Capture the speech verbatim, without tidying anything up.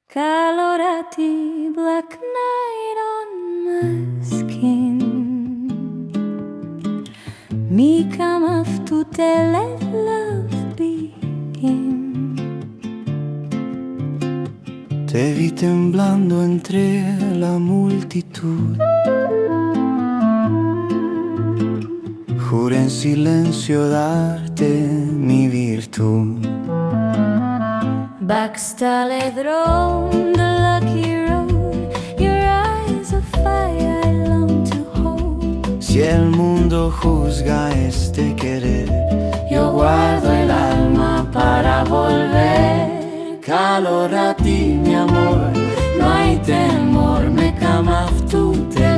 Calorati, black night on my skin. Mi cama to let love begin. Te vi temblando entre la multitud. Juré en silencio darte mi virtud. Backstale drone, the lucky road. Your eyes of fire I long to hold. Si el mundo juzga este querer, yo guardo el alma para volver. Calorati, mi amor, No hay temor, me cama tú te